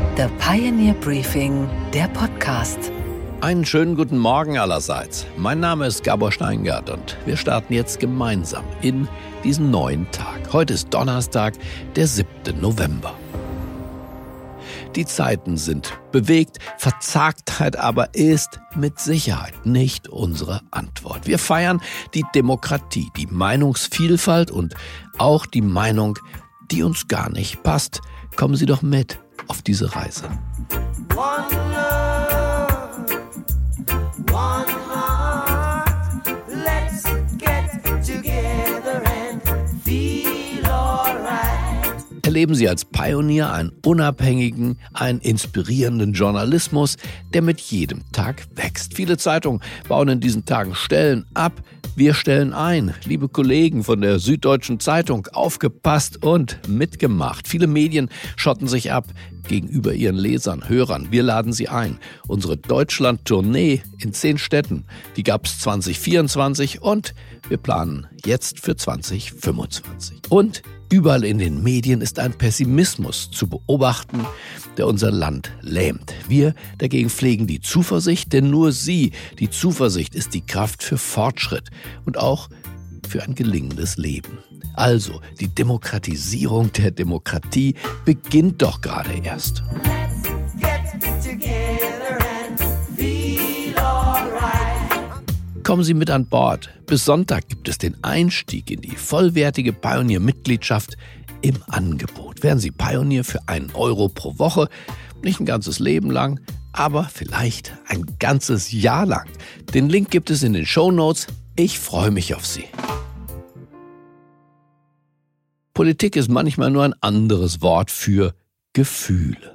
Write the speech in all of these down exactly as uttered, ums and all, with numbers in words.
The Pioneer Briefing, der Podcast. Einen schönen guten Morgen allerseits. Mein Name ist Gabor Steingart und wir starten jetzt gemeinsam in diesen neuen Tag. Heute ist Donnerstag, der siebte November. Die Zeiten sind bewegt, Verzagtheit aber ist mit Sicherheit nicht unsere Antwort. Wir feiern die Demokratie, die Meinungsvielfalt und auch die Meinung, die uns gar nicht passt. Kommen Sie doch mit auf diese Reise. Erleben Sie als Pionier einen unabhängigen, einen inspirierenden Journalismus, der mit jedem Tag wächst. Viele Zeitungen bauen in diesen Tagen Stellen ab. Wir stellen ein. Liebe Kollegen von der Süddeutschen Zeitung, aufgepasst und mitgemacht. Viele Medien schotten sich ab gegenüber ihren Lesern, Hörern. Wir laden sie ein. Unsere Deutschland-Tournee in zehn Städten, die gab es zwanzig vierundzwanzig und wir planen jetzt für zwanzig fünfundzwanzig. Und überall in den Medien ist ein Pessimismus zu beobachten, der unser Land lähmt. Wir dagegen pflegen die Zuversicht, denn nur sie, die Zuversicht, ist die Kraft für Fortschritt und auch für ein gelingendes Leben. Also, die Demokratisierung der Demokratie beginnt doch gerade erst. Kommen Sie mit an Bord. Bis Sonntag gibt es den Einstieg in die vollwertige Pioneer-Mitgliedschaft im Angebot. Werden Sie Pionier für einen Euro pro Woche, nicht ein ganzes Leben lang, aber vielleicht ein ganzes Jahr lang. Den Link gibt es in den Shownotes. Ich freue mich auf Sie. Politik ist manchmal nur ein anderes Wort für Gefühle.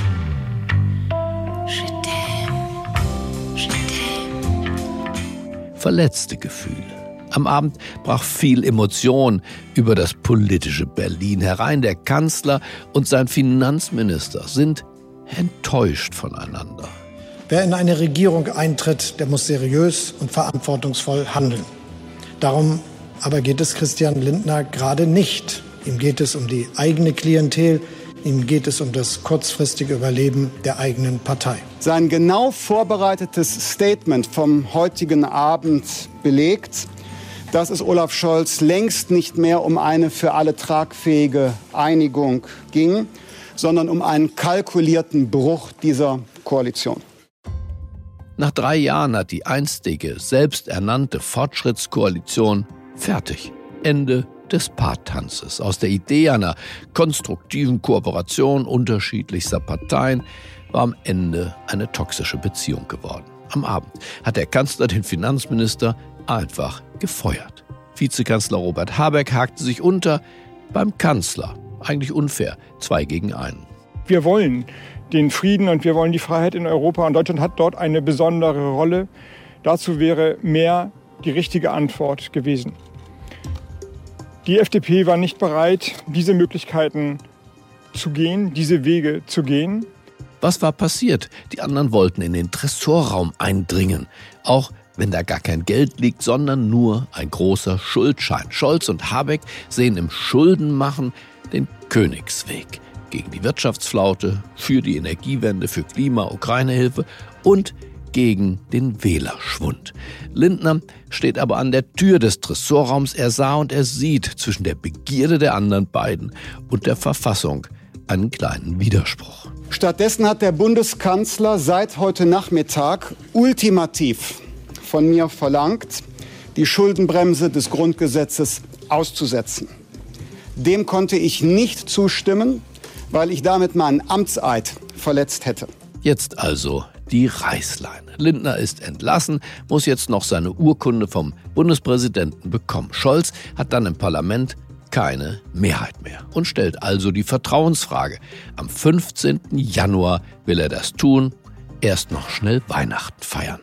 Verletzte Gefühle. Am Abend brach viel Emotion über das politische Berlin herein. Der Kanzler und sein Finanzminister sind enttäuscht voneinander. Wer in eine Regierung eintritt, der muss seriös und verantwortungsvoll handeln. Darum aber geht es Christian Lindner gerade nicht. Ihm geht es um die eigene Klientel. Ihm geht es um das kurzfristige Überleben der eigenen Partei. Sein genau vorbereitetes Statement vom heutigen Abend belegt, dass es Olaf Scholz längst nicht mehr um eine für alle tragfähige Einigung ging, sondern um einen kalkulierten Bruch dieser Koalition. Nach drei Jahren hat die einstige, selbsternannte Fortschrittskoalition fertig. Ende des Paartanzes. Aus der Idee einer konstruktiven Kooperation unterschiedlichster Parteien war am Ende eine toxische Beziehung geworden. Am Abend hat der Kanzler den Finanzminister einfach gefeuert. Vizekanzler Robert Habeck hakte sich unter beim Kanzler. Eigentlich unfair, zwei gegen einen. Wir wollen den Frieden und wir wollen die Freiheit in Europa und Deutschland hat dort eine besondere Rolle. Dazu wäre mehr die richtige Antwort gewesen. Die F D P war nicht bereit, diese Möglichkeiten zu gehen, diese Wege zu gehen. Was war passiert? Die anderen wollten in den Tresorraum eindringen, auch wenn da gar kein Geld liegt, sondern nur ein großer Schuldschein. Scholz und Habeck sehen im Schuldenmachen den Königsweg gegen die Wirtschaftsflaute, für die Energiewende, für Klima, Ukraine-Hilfe und gegen den Wählerschwund. Lindner steht aber an der Tür des Tresorraums. Er sah und er sieht zwischen der Begierde der anderen beiden und der Verfassung einen kleinen Widerspruch. Stattdessen hat der Bundeskanzler seit heute Nachmittag ultimativ von mir verlangt, die Schuldenbremse des Grundgesetzes auszusetzen. Dem konnte ich nicht zustimmen, weil ich damit meinen Amtseid verletzt hätte. Jetzt also die Reißleine. Lindner ist entlassen, muss jetzt noch seine Urkunde vom Bundespräsidenten bekommen. Scholz hat dann im Parlament keine Mehrheit mehr und stellt also die Vertrauensfrage. Am fünfzehnten Januar will er das tun, erst noch schnell Weihnachten feiern.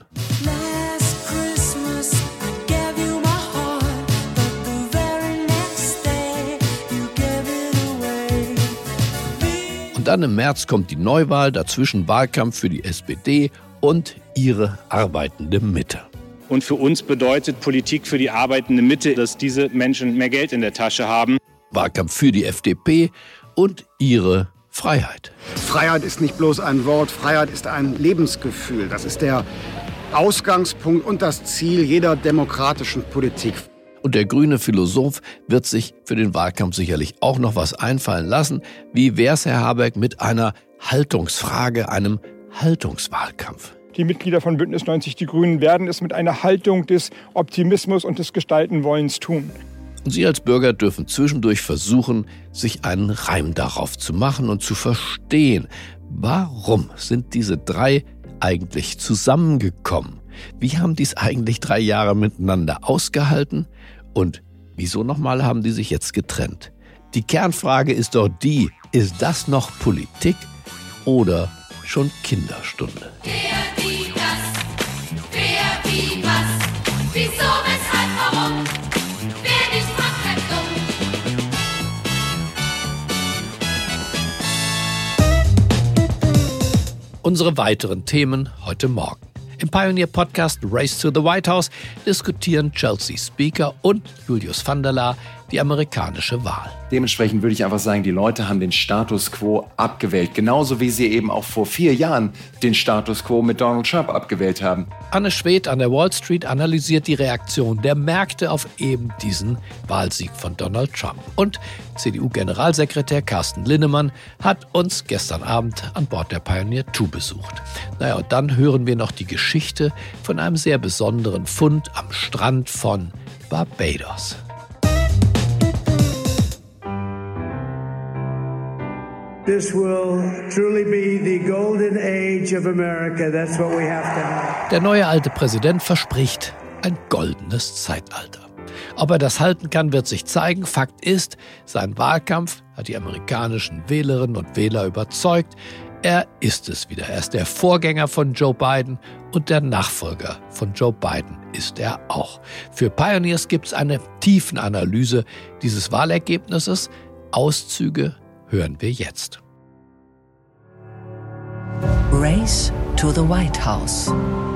Und dann im März kommt die Neuwahl, dazwischen Wahlkampf für die S P D und ihre arbeitende Mitte. Und für uns bedeutet Politik für die arbeitende Mitte, dass diese Menschen mehr Geld in der Tasche haben. Wahlkampf für die F D P und ihre Freiheit. Freiheit ist nicht bloß ein Wort, Freiheit ist ein Lebensgefühl. Das ist der Ausgangspunkt und das Ziel jeder demokratischen Politik. Und der grüne Philosoph wird sich für den Wahlkampf sicherlich auch noch was einfallen lassen. Wie wär's, Herr Habeck, mit einer Haltungsfrage, einem Haltungswahlkampf? Die Mitglieder von Bündnis neunzig Die Grünen werden es mit einer Haltung des Optimismus und des Gestaltenwollens tun. Und Sie als Bürger dürfen zwischendurch versuchen, sich einen Reim darauf zu machen und zu verstehen, warum sind diese drei eigentlich zusammengekommen? Wie haben die es eigentlich drei Jahre miteinander ausgehalten? Und wieso nochmal haben die sich jetzt getrennt? Die Kernfrage ist doch die, ist das noch Politik oder schon Kinderstunde? Wer, wie, das, wer, wie, was, wieso, weshalb, warum, wer nicht macht, bleibt dumm. Unsere weiteren Themen heute Morgen. Im Pioneer-Podcast Race to the White House diskutieren Chelsea Speaker und Julius van der Laar die amerikanische Wahl. Dementsprechend würde ich einfach sagen, die Leute haben den Status quo abgewählt. Genauso wie sie eben auch vor vier Jahren den Status quo mit Donald Trump abgewählt haben. Anne Schwedt an der Wall Street analysiert die Reaktion der Märkte auf eben diesen Wahlsieg von Donald Trump. Und C D U-Generalsekretär Carsten Linnemann hat uns gestern Abend an Bord der Pioneer zwei besucht. Naja, und dann hören wir noch die Geschichte von einem sehr besonderen Fund am Strand von Barbados. This will truly be the golden age of America. That's what we have to have. Der neue alte Präsident verspricht ein goldenes Zeitalter. Ob er das halten kann, wird sich zeigen. Fakt ist, sein Wahlkampf hat die amerikanischen Wählerinnen und Wähler überzeugt. Er ist es wieder. Er ist der Vorgänger von Joe Biden und der Nachfolger von Joe Biden ist er auch. Für Pioneers gibt es eine Tiefenanalyse dieses Wahlergebnisses. Auszüge hören wir jetzt. Race to the White House.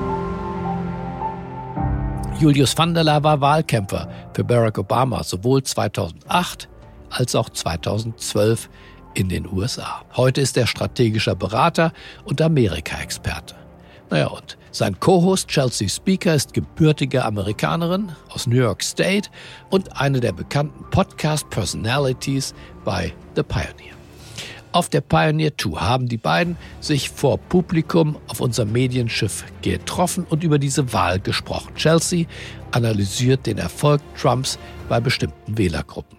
Julius van der Laar war Wahlkämpfer für Barack Obama, sowohl zweitausendacht als auch zweitausendzwölf in den U S A. Heute ist er strategischer Berater und Amerika-Experte. Naja, und sein Co-Host Chelsea Speaker ist gebürtige Amerikanerin aus New York State und eine der bekannten Podcast-Personalities bei The Pioneer. Auf der Pioneer zwei haben die beiden sich vor Publikum auf unserem Medienschiff getroffen und über diese Wahl gesprochen. Chelsea analysiert den Erfolg Trumps bei bestimmten Wählergruppen.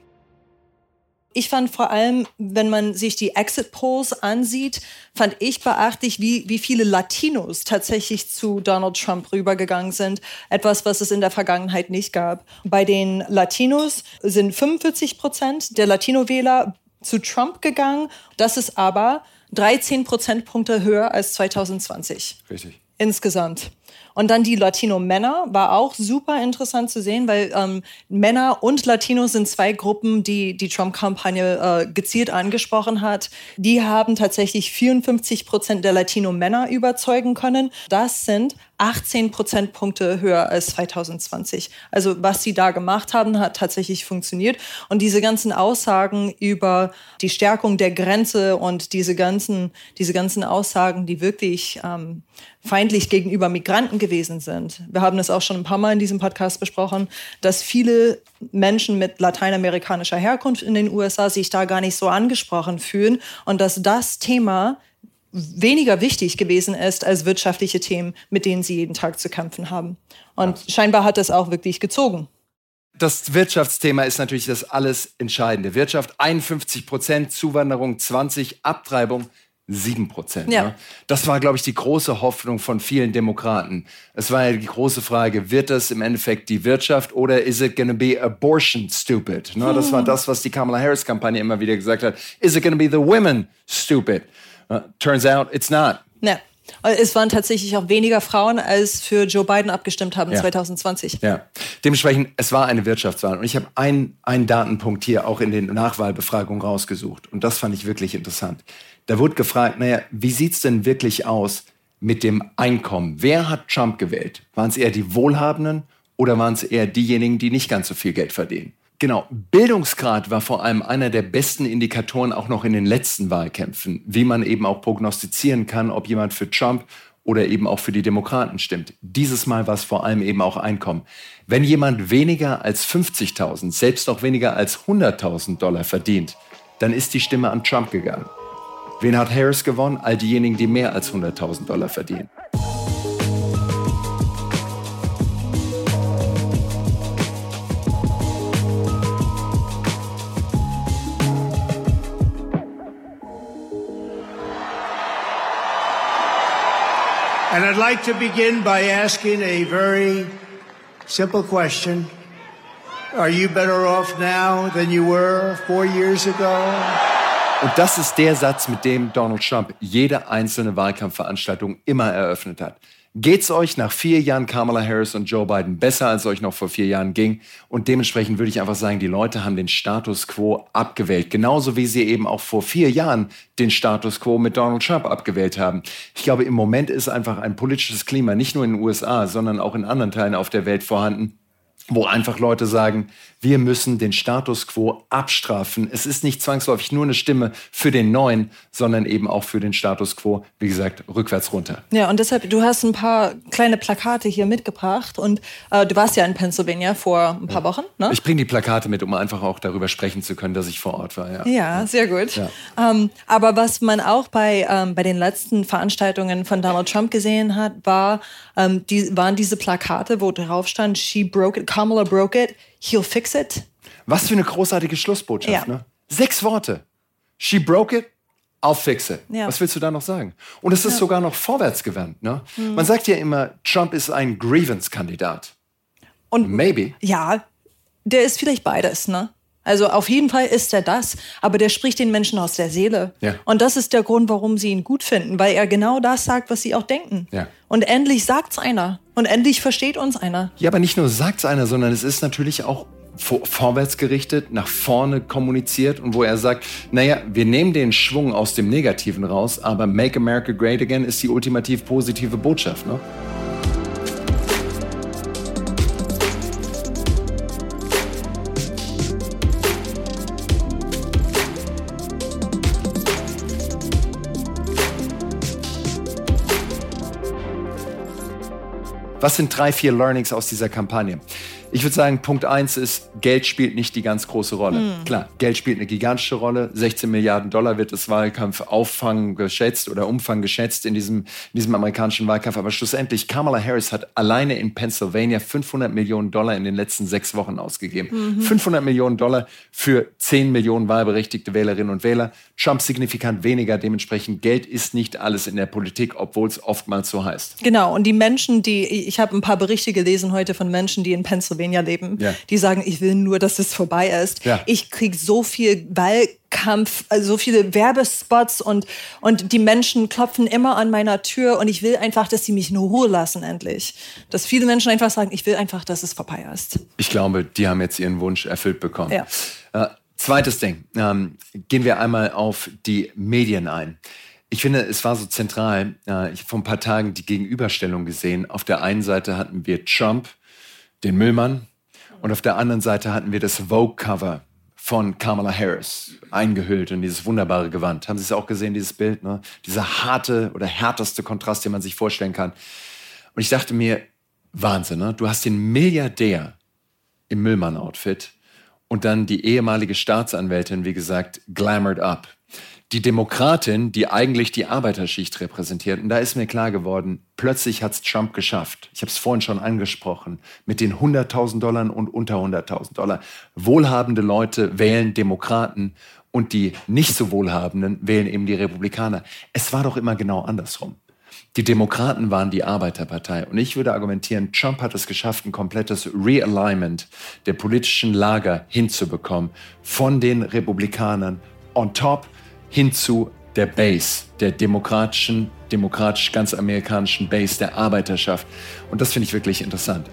Ich fand vor allem, wenn man sich die Exit-Polls ansieht, fand ich beachtlich, wie, wie viele Latinos tatsächlich zu Donald Trump rübergegangen sind. Etwas, was es in der Vergangenheit nicht gab. Bei den Latinos sind fünfundvierzig Prozent der Latino-Wähler zu Trump gegangen. Das ist aber dreizehn Prozentpunkte höher als zweitausendzwanzig. Richtig. Insgesamt. Und dann die Latino-Männer war auch super interessant zu sehen, weil ähm, Männer und Latinos sind zwei Gruppen, die die Trump-Kampagne äh, gezielt angesprochen hat. Die haben tatsächlich vierundfünfzig Prozent der Latino-Männer überzeugen können. Das sind achtzehn Prozentpunkte höher als zweitausendzwanzig. Also was sie da gemacht haben, hat tatsächlich funktioniert. Und diese ganzen Aussagen über die Stärkung der Grenze und diese ganzen, diese ganzen Aussagen, die wirklich ähm, feindlich gegenüber Migranten gewesen sind. Wir haben es auch schon ein paar Mal in diesem Podcast besprochen, dass viele Menschen mit lateinamerikanischer Herkunft in den U S A sich da gar nicht so angesprochen fühlen und dass das Thema weniger wichtig gewesen ist als wirtschaftliche Themen, mit denen sie jeden Tag zu kämpfen haben. Und scheinbar hat das auch wirklich gezogen. Das Wirtschaftsthema ist natürlich das alles Entscheidende. Wirtschaft einundfünfzig Prozent, Zuwanderung zwanzig, Abtreibung sieben Prozent. Ja. Ne? Das war, glaube ich, die große Hoffnung von vielen Demokraten. Es war ja die große Frage, wird das im Endeffekt die Wirtschaft oder is it gonna be abortion stupid? Ne? Das war das, was die Kamala Harris-Kampagne immer wieder gesagt hat. Is it gonna be the women stupid? Uh, turns out it's not. Ja. Es waren tatsächlich auch weniger Frauen, als für Joe Biden abgestimmt haben ja. zweitausendzwanzig. Ja, dementsprechend, es war eine Wirtschaftswahl. Und ich habe einen, einen Datenpunkt hier auch in den Nachwahlbefragungen rausgesucht. Und das fand ich wirklich interessant. Da wurde gefragt, naja, wie sieht's denn wirklich aus mit dem Einkommen? Wer hat Trump gewählt? Waren es eher die Wohlhabenden oder waren es eher diejenigen, die nicht ganz so viel Geld verdienen? Genau, Bildungsgrad war vor allem einer der besten Indikatoren auch noch in den letzten Wahlkämpfen, wie man eben auch prognostizieren kann, ob jemand für Trump oder eben auch für die Demokraten stimmt. Dieses Mal war es vor allem eben auch Einkommen. Wenn jemand weniger als fünfzigtausend, selbst noch weniger als hunderttausend Dollar verdient, dann ist die Stimme an Trump gegangen. Wen hat Harris gewonnen? All diejenigen, die mehr als hunderttausend Dollar verdienen. And I'd like to begin by asking a very simple question. Are you better off now than you were four years ago? Und das ist der Satz, mit dem Donald Trump jede einzelne Wahlkampfveranstaltung immer eröffnet hat. Geht's euch nach vier Jahren Kamala Harris und Joe Biden besser, als euch noch vor vier Jahren ging? Und dementsprechend würde ich einfach sagen, die Leute haben den Status quo abgewählt. Genauso wie sie eben auch vor vier Jahren den Status quo mit Donald Trump abgewählt haben. Ich glaube, im Moment ist einfach ein politisches Klima, nicht nur in den U S A, sondern auch in anderen Teilen auf der Welt vorhanden, wo einfach Leute sagen, wir müssen den Status quo abstrafen. Es ist nicht zwangsläufig nur eine Stimme für den Neuen, sondern eben auch für den Status quo, wie gesagt, rückwärts runter. Ja, und deshalb, du hast ein paar kleine Plakate hier mitgebracht und äh, du warst ja in Pennsylvania vor ein paar ja. Wochen, ne? Ich bringe die Plakate mit, um einfach auch darüber sprechen zu können, dass ich vor Ort war. Ja, ja, ja. Sehr gut. Ja. Ähm, aber was man auch bei, ähm, bei den letzten Veranstaltungen von Donald Trump gesehen hat, war, ähm, die, waren diese Plakate, wo drauf stand, she broke it, Kamala broke it, he'll fix it. Was für eine großartige Schlussbotschaft, ja. ne? Sechs Worte. She broke it, I'll fix it. Ja. Was willst du da noch sagen? Und es ist ja. sogar noch vorwärtsgewandt, ne? Mhm. Man sagt ja immer, Trump ist ein Grievance-Kandidat. Und maybe. Ja, der ist vielleicht beides, ne? Also auf jeden Fall ist er das, aber der spricht den Menschen aus der Seele. Ja. Und das ist der Grund, warum sie ihn gut finden, weil er genau das sagt, was sie auch denken. Ja. Und endlich sagt's einer. Und endlich versteht uns einer. Ja, aber nicht nur sagt's einer, sondern es ist natürlich auch vor, vorwärts gerichtet, nach vorne kommuniziert und wo er sagt, naja, wir nehmen den Schwung aus dem Negativen raus, aber Make America Great Again ist die ultimativ positive Botschaft, ne? Was sind drei, vier Learnings aus dieser Kampagne? Ich würde sagen, Punkt eins ist, Geld spielt nicht die ganz große Rolle. Mhm. Klar, Geld spielt eine gigantische Rolle. sechzehn Milliarden Dollar wird das Wahlkampfaufwang geschätzt oder Umfang geschätzt in diesem, in diesem amerikanischen Wahlkampf. Aber schlussendlich, Kamala Harris hat alleine in Pennsylvania fünfhundert Millionen Dollar in den letzten sechs Wochen ausgegeben. Mhm. fünfhundert Millionen Dollar für zehn Millionen wahlberechtigte Wählerinnen und Wähler. Trump signifikant weniger. Dementsprechend, Geld ist nicht alles in der Politik, obwohl es oftmals so heißt. Genau. Und die Menschen, die, ich habe ein paar Berichte gelesen heute von Menschen, die in Pennsylvania leben, ja. die sagen, ich will nur, dass es vorbei ist. Ja. Ich kriege so viel Wahlkampf, also so viele Werbespots und, und die Menschen klopfen immer an meiner Tür und ich will einfach, dass sie mich in Ruhe lassen endlich. Dass viele Menschen einfach sagen, ich will einfach, dass es vorbei ist. Ich glaube, die haben jetzt ihren Wunsch erfüllt bekommen. Ja. Äh, zweites Ding, ähm, gehen wir einmal auf die Medien ein. Ich finde, es war so zentral. Äh, ich habe vor ein paar Tagen die Gegenüberstellung gesehen. Auf der einen Seite hatten wir Trump, den Müllmann, und auf der anderen Seite hatten wir das Vogue-Cover von Kamala Harris, eingehüllt in dieses wunderbare Gewand. Haben Sie es auch gesehen, dieses Bild? Ne? Dieser harte oder härteste Kontrast, den man sich vorstellen kann. Und ich dachte mir, Wahnsinn, ne? Du hast den Milliardär im Müllmann-Outfit und dann die ehemalige Staatsanwältin, wie gesagt, glamored up. Die Demokratin, die eigentlich die Arbeiterschicht repräsentiert. Und da ist mir klar geworden, plötzlich hat es Trump geschafft. Ich habe es vorhin schon angesprochen, mit den hunderttausend Dollar und unter hunderttausend Dollar. Wohlhabende Leute wählen Demokraten und die nicht so Wohlhabenden wählen eben die Republikaner. Es war doch immer genau andersrum. Die Demokraten waren die Arbeiterpartei. Und ich würde argumentieren, Trump hat es geschafft, ein komplettes Realignment der politischen Lager hinzubekommen. Von den Republikanern on top hin zu der Base, der demokratischen, demokratisch ganz amerikanischen Base, der Arbeiterschaft. Und das finde ich wirklich interessant.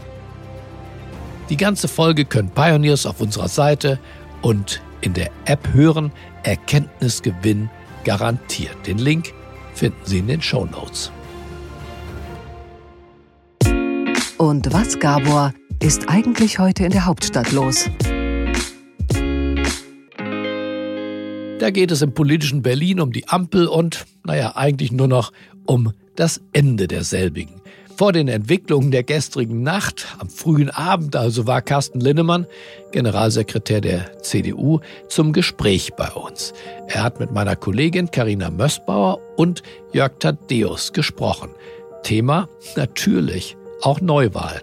Die ganze Folge können Pioneers auf unserer Seite und in der App hören. Erkenntnisgewinn garantiert. Den Link finden Sie in den Shownotes. Und was, Gabor, ist eigentlich heute in der Hauptstadt los? Da geht es im politischen Berlin um die Ampel und, naja, eigentlich nur noch um das Ende derselbigen. Vor den Entwicklungen der gestrigen Nacht, am frühen Abend also, war Carsten Linnemann, Generalsekretär der C D U, zum Gespräch bei uns. Er hat mit meiner Kollegin Carina Mössbauer und Jörg Thaddeus gesprochen. Thema natürlich auch Neuwahlen.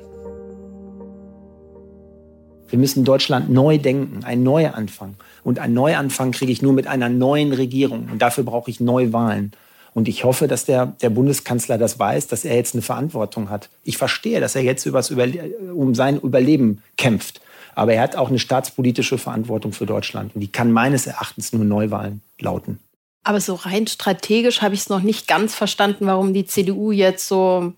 Wir müssen Deutschland neu denken, ein Neuanfang. Und einen Neuanfang kriege ich nur mit einer neuen Regierung. Und dafür brauche ich Neuwahlen. Und ich hoffe, dass der, der Bundeskanzler das weiß, dass er jetzt eine Verantwortung hat. Ich verstehe, dass er jetzt übers Überle- um sein Überleben kämpft. Aber er hat auch eine staatspolitische Verantwortung für Deutschland. Und die kann meines Erachtens nur Neuwahlen lauten. Aber so rein strategisch habe ich es noch nicht ganz verstanden, warum die C D U jetzt so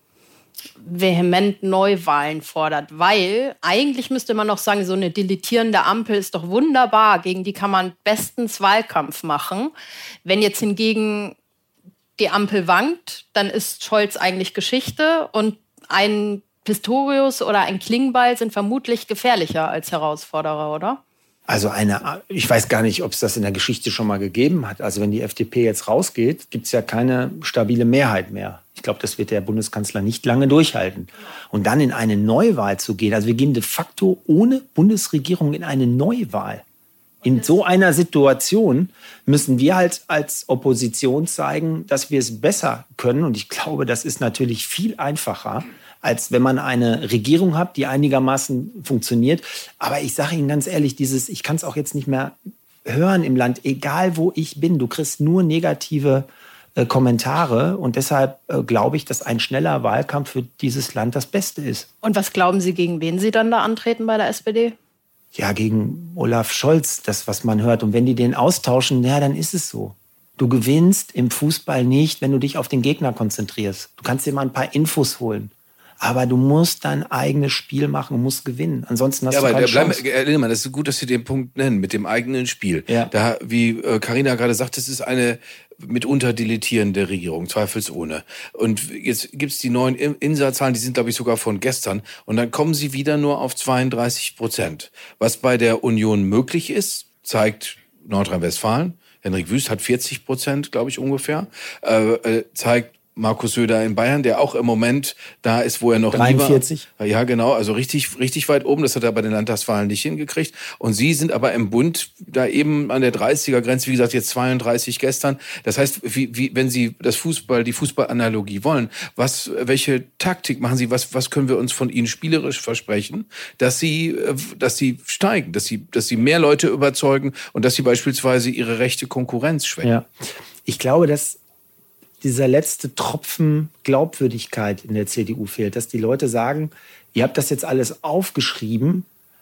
vehement Neuwahlen fordert. Weil eigentlich müsste man noch sagen, so eine dilettierende Ampel ist doch wunderbar. Gegen die kann man bestens Wahlkampf machen. Wenn jetzt hingegen die Ampel wankt, dann ist Scholz eigentlich Geschichte. Und ein Pistorius oder ein Klingbeil sind vermutlich gefährlicher als Herausforderer, oder? Also eine, ich weiß gar nicht, ob es das in der Geschichte schon mal gegeben hat. Also wenn die F D P jetzt rausgeht, gibt es ja keine stabile Mehrheit mehr. Ich glaube, das wird der Bundeskanzler nicht lange durchhalten. Und dann in eine Neuwahl zu gehen, also wir gehen de facto ohne Bundesregierung in eine Neuwahl. In so einer Situation müssen wir halt als Opposition zeigen, dass wir es besser können. Und ich glaube, das ist natürlich viel einfacher, als wenn man eine Regierung hat, die einigermaßen funktioniert. Aber ich sage Ihnen ganz ehrlich, dieses, ich kann es auch jetzt nicht mehr hören im Land, egal wo ich bin, du kriegst nur negative äh, Kommentare. Und deshalb äh, glaube ich, dass ein schneller Wahlkampf für dieses Land das Beste ist. Und was glauben Sie, gegen wen Sie dann da antreten bei der S P D? Ja, gegen Olaf Scholz, das, was man hört. Und wenn die den austauschen, ja, dann ist es so. Du gewinnst im Fußball nicht, wenn du dich auf den Gegner konzentrierst. Du kannst dir mal ein paar Infos holen. Aber du musst dein eigenes Spiel machen und musst gewinnen. Ansonsten hast ja, du keine aber Chance. Herr Linnemann, das ist gut, dass Sie den Punkt nennen, mit dem eigenen Spiel. Ja. Da, wie Carina gerade sagt, es ist eine mitunter dilettierende Regierung, zweifelsohne. Und jetzt gibt's die neuen Insatzzahlen, die sind, glaube ich, sogar von gestern. Und dann kommen sie wieder nur auf zweiunddreißig Prozent. Was bei der Union möglich ist, zeigt Nordrhein-Westfalen. Henrik Wüst hat vierzig Prozent, glaube ich, ungefähr. Äh, zeigt Markus Söder in Bayern, der auch im Moment da ist, wo er noch dreiundvierzig. Nie war. Ja, genau, also richtig, richtig weit oben. Das hat er bei den Landtagswahlen nicht hingekriegt. Und Sie sind aber im Bund da eben an der dreißiger-Grenze, wie gesagt, jetzt zweiunddreißig gestern. Das heißt, wie, wie, wenn Sie das Fußball, die Fußballanalogie wollen, was, welche Taktik machen Sie? Was, was können wir uns von Ihnen spielerisch versprechen, dass Sie, dass Sie steigen, dass Sie, dass Sie mehr Leute überzeugen und dass Sie beispielsweise Ihre rechte Konkurrenz schwächen? Ja, ich glaube, dass dieser letzte Tropfen Glaubwürdigkeit in der C D U fehlt, dass die Leute sagen, ihr habt das jetzt alles aufgeschrieben,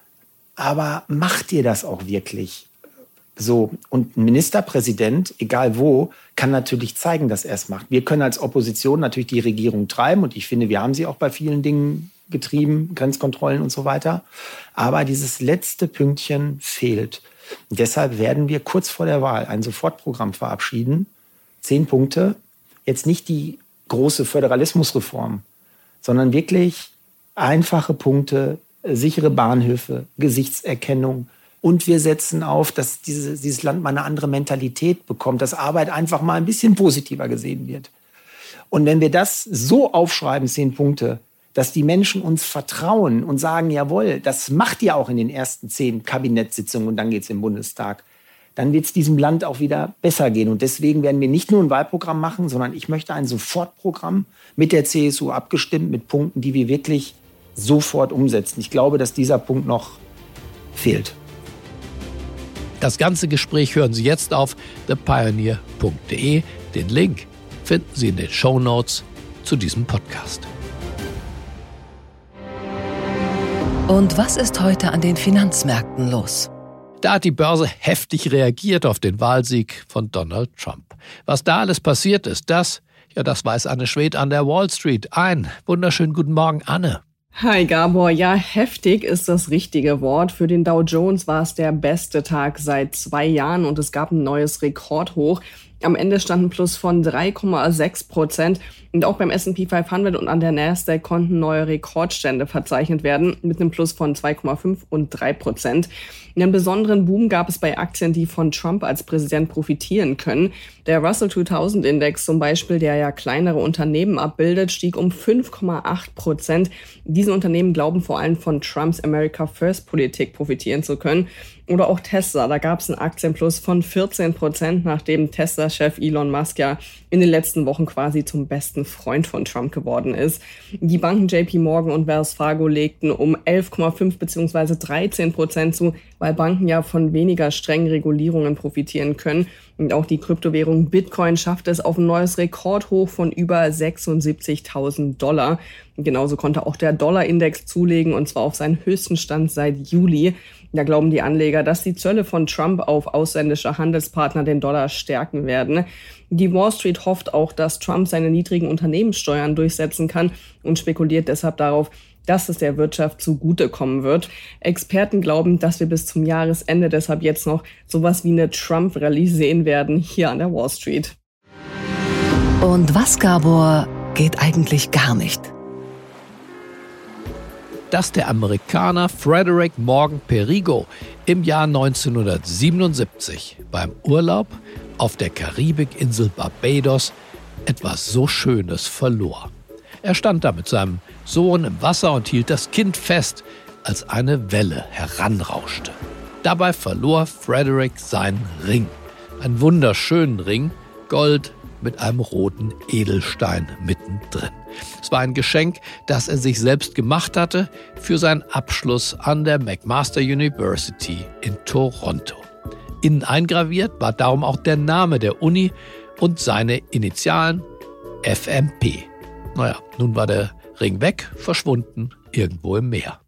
aber macht ihr das auch wirklich? So, und ein Ministerpräsident, egal wo, kann natürlich zeigen, dass er es macht. Wir können als Opposition natürlich die Regierung treiben und ich finde, wir haben sie auch bei vielen Dingen getrieben, Grenzkontrollen und so weiter. Aber dieses letzte Pünktchen fehlt. Und deshalb werden wir kurz vor der Wahl ein Sofortprogramm verabschieden. Zehn Punkte. Jetzt nicht die große Föderalismusreform, sondern wirklich einfache Punkte, sichere Bahnhöfe, Gesichtserkennung. Und wir setzen auf, dass diese, dieses Land mal eine andere Mentalität bekommt, dass Arbeit einfach mal ein bisschen positiver gesehen wird. Und wenn wir das so aufschreiben, zehn Punkte, dass die Menschen uns vertrauen und sagen, jawohl, das macht ihr auch in den ersten zehn Kabinettssitzungen und dann geht's im Bundestag, dann wird es diesem Land auch wieder besser gehen. Und deswegen werden wir nicht nur ein Wahlprogramm machen, sondern ich möchte ein Sofortprogramm mit der C S U abgestimmt, mit Punkten, die wir wirklich sofort umsetzen. Ich glaube, dass dieser Punkt noch fehlt. Das ganze Gespräch hören Sie jetzt auf the pioneer punkt de. Den Link finden Sie in den Shownotes zu diesem Podcast. Und was ist heute an den Finanzmärkten los? Da hat die Börse heftig reagiert auf den Wahlsieg von Donald Trump. Was da alles passiert ist, das, ja, das weiß Anne Schwedt an der Wall Street. Ein wunderschönen guten Morgen, Anne. Hi Gabor, ja, heftig ist das richtige Wort. Für den Dow Jones war es der beste Tag seit zwei Jahren und es gab ein neues Rekordhoch. Am Ende stand ein Plus von drei Komma sechs Prozent. Und auch beim S and P fünfhundert und an der Nasdaq konnten neue Rekordstände verzeichnet werden mit einem Plus von zwei Komma fünf und drei Prozent. Einen besonderen Boom gab es bei Aktien, die von Trump als Präsident profitieren können. Der Russell zweitausend Index zum Beispiel, der ja kleinere Unternehmen abbildet, stieg um fünf Komma acht Prozent. Diese Unternehmen glauben vor allem von Trumps America First Politik profitieren zu können. Oder auch Tesla, da gab es einen Aktienplus von vierzehn Prozent, nachdem Tesla-Chef Elon Musk ja in den letzten Wochen quasi zum besten Freund von Trump geworden ist. Die Banken J P Morgan und Wells Fargo legten um elf Komma fünf bzw. dreizehn Prozent zu, weil Banken ja von weniger strengen Regulierungen profitieren können. Und auch die Kryptowährung Bitcoin schafft es auf ein neues Rekordhoch von über sechsundsiebzigtausend Dollar. Und genauso konnte auch der Dollar-Index zulegen, und zwar auf seinen höchsten Stand seit Juli. Da glauben die Anleger, dass die Zölle von Trump auf ausländische Handelspartner den Dollar stärken werden. Die Wall Street hofft auch, dass Trump seine niedrigen Unternehmenssteuern durchsetzen kann und spekuliert deshalb darauf, dass es der Wirtschaft zugutekommen wird. Experten glauben, dass wir bis zum Jahresende deshalb jetzt noch sowas wie eine Trump-Rallye sehen werden hier an der Wall Street. Und was, Gabor, geht eigentlich gar nicht? Dass der Amerikaner Frederick Morgan Perigo im Jahr neunzehnhundertsiebenundsiebzig beim Urlaub auf der Karibikinsel Barbados etwas so Schönes verlor. Er stand da mit seinem Sohn im Wasser und hielt das Kind fest, als eine Welle heranrauschte. Dabei verlor Frederick seinen Ring. Einen wunderschönen Ring, Gold mit einem roten Edelstein mittendrin. Es war ein Geschenk, das er sich selbst gemacht hatte für seinen Abschluss an der McMaster University in Toronto. Innen eingraviert war darum auch der Name der Uni und seine Initialen F M P. Naja, nun war der Ring weg, verschwunden, irgendwo im Meer.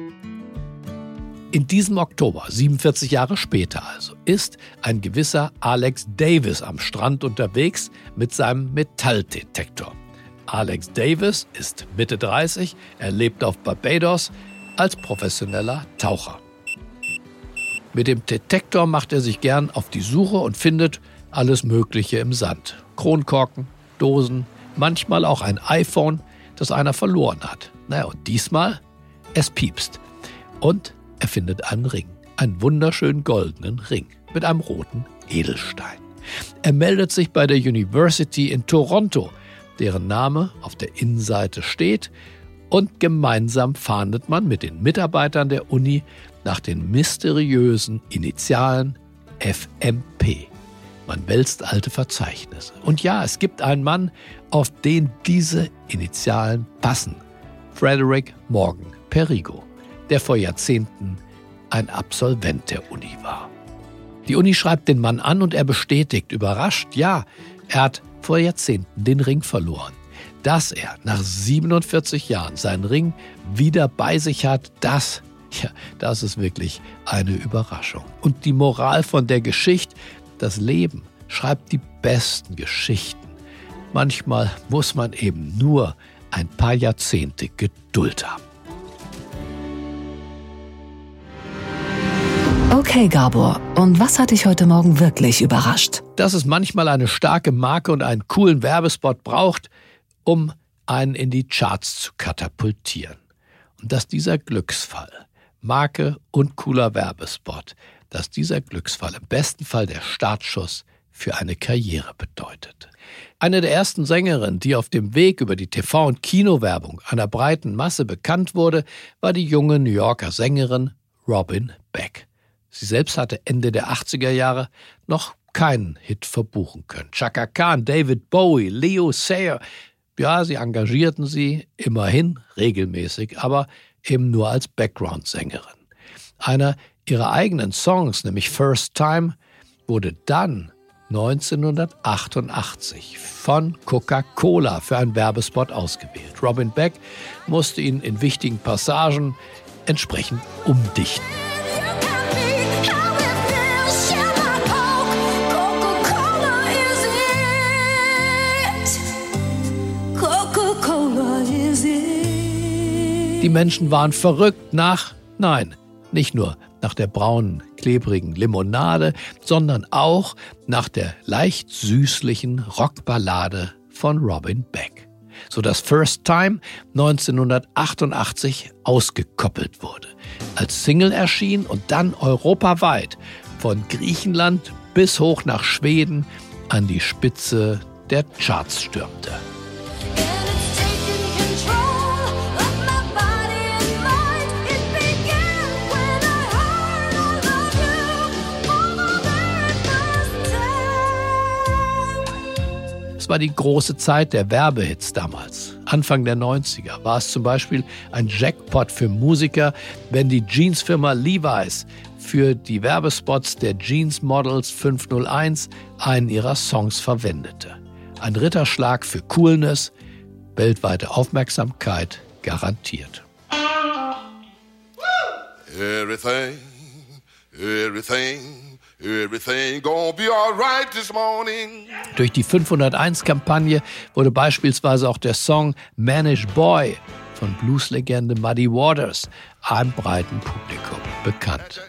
In diesem Oktober, siebenundvierzig Jahre später also, ist ein gewisser Alex Davis am Strand unterwegs mit seinem Metalldetektor. Alex Davis ist Mitte dreißig, er lebt auf Barbados als professioneller Taucher. Mit dem Detektor macht er sich gern auf die Suche und findet alles Mögliche im Sand. Kronkorken, Dosen, manchmal auch ein iPhone, das einer verloren hat. Naja, und diesmal, es piepst. Und er findet einen Ring, einen wunderschönen goldenen Ring mit einem roten Edelstein. Er meldet sich bei der University in Toronto, deren Name auf der Innenseite steht, und gemeinsam fahndet man mit den Mitarbeitern der Uni nach den mysteriösen Initialen F M P. Man wälzt alte Verzeichnisse. Und ja, es gibt einen Mann, auf den diese Initialen passen. Frederick Morgan Perigo, der vor Jahrzehnten ein Absolvent der Uni war. Die Uni schreibt den Mann an und er bestätigt, überrascht, ja, er hat vor Jahrzehnten den Ring verloren. Dass er nach siebenundvierzig Jahren seinen Ring wieder bei sich hat, das, ja, das ist wirklich eine Überraschung. Und die Moral von der Geschichte, das Leben schreibt die besten Geschichten. Manchmal muss man eben nur ein paar Jahrzehnte Geduld haben. Okay, Gabor, und was hat dich heute Morgen wirklich überrascht? Dass es manchmal eine starke Marke und einen coolen Werbespot braucht, um einen in die Charts zu katapultieren. Und dass dieser Glücksfall, Marke und cooler Werbespot, dass dieser Glücksfall im besten Fall der Startschuss für eine Karriere bedeutet. Eine der ersten Sängerinnen, die auf dem Weg über die T V- und Kinowerbung einer breiten Masse bekannt wurde, war die junge New Yorker Sängerin Robin Beck. Sie selbst hatte Ende der achtziger Jahre noch keinen Hit verbuchen können. Chaka Khan, David Bowie, Leo Sayer, ja, sie engagierten sie immerhin regelmäßig, aber eben nur als Background-Sängerin. Einer ihrer eigenen Songs, nämlich First Time, wurde dann neunzehnhundertachtundachtzig von Coca-Cola für einen Werbespot ausgewählt. Robin Beck musste ihn in wichtigen Passagen entsprechend umdichten. Die Menschen waren verrückt nach, nein, nicht nur nach der braunen, klebrigen Limonade, sondern auch nach der leicht süßlichen Rockballade von Robin Beck, sodass First Time neunzehnhundertachtundachtzig ausgekoppelt wurde, als Single erschien und dann europaweit von Griechenland bis hoch nach Schweden an die Spitze der Charts stürmte. Es war die große Zeit der Werbehits damals. Anfang der neunziger war es zum Beispiel ein Jackpot für Musiker, wenn die Jeansfirma Levi's für die Werbespots der Jeans Models fünf null eins einen ihrer Songs verwendete. Ein Ritterschlag für Coolness, weltweite Aufmerksamkeit garantiert. Everything, everything. Everything gonna be all right this morning. Durch die fünfhunderteins-Kampagne wurde beispielsweise auch der Song Manish Boy von Blueslegende Muddy Waters einem breiten Publikum bekannt.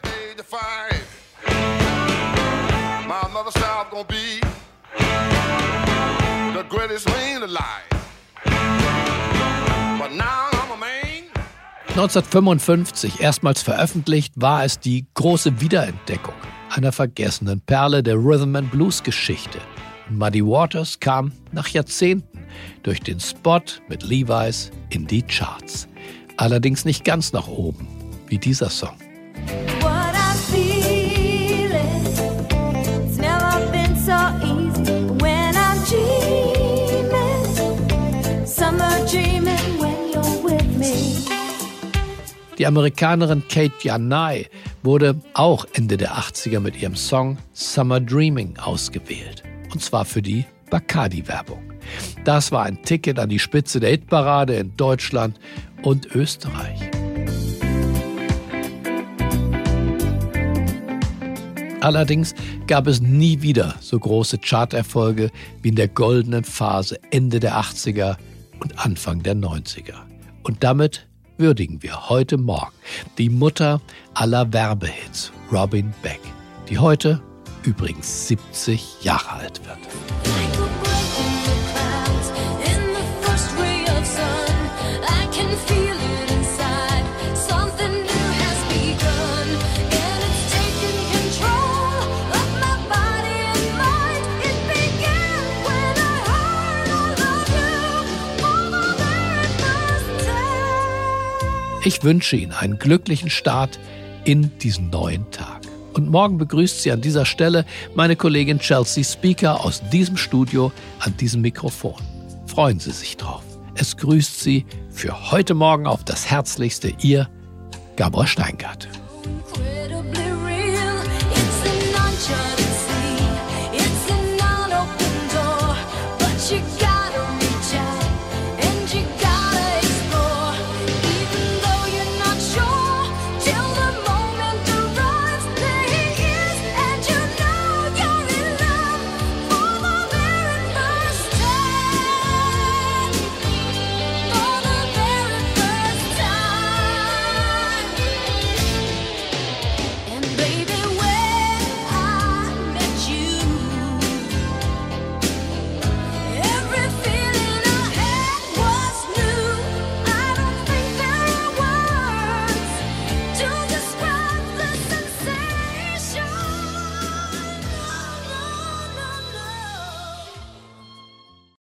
neunzehnhundertfünfundfünfzig erstmals veröffentlicht, war es die große Wiederentdeckung einer vergessenen Perle der Rhythm and Blues Geschichte. Muddy Waters kam nach Jahrzehnten durch den Spot mit Levi's in die Charts. Allerdings nicht ganz nach oben, wie dieser Song. What I'm feeling, it's never been so easy when I'm dreaming, summer dreaming when you're with me. Die Amerikanerin Kate Janai wurde auch Ende der achtziger mit ihrem Song Summer Dreaming ausgewählt. Und zwar für die Bacardi-Werbung. Das war ein Ticket an die Spitze der Hitparade in Deutschland und Österreich. Allerdings gab es nie wieder so große Charterfolge wie in der goldenen Phase Ende der achtziger und Anfang der neunziger. Und damit würdigen wir heute Morgen die Mutter aller Werbehits, Robin Beck, die heute übrigens siebzig Jahre alt wird. Ich wünsche Ihnen einen glücklichen Start in diesen neuen Tag. Und morgen begrüßt Sie an dieser Stelle meine Kollegin Chelsea Speaker aus diesem Studio an diesem Mikrofon. Freuen Sie sich drauf. Es grüßt Sie für heute Morgen auf das Herzlichste, Ihr Gabor Steingart.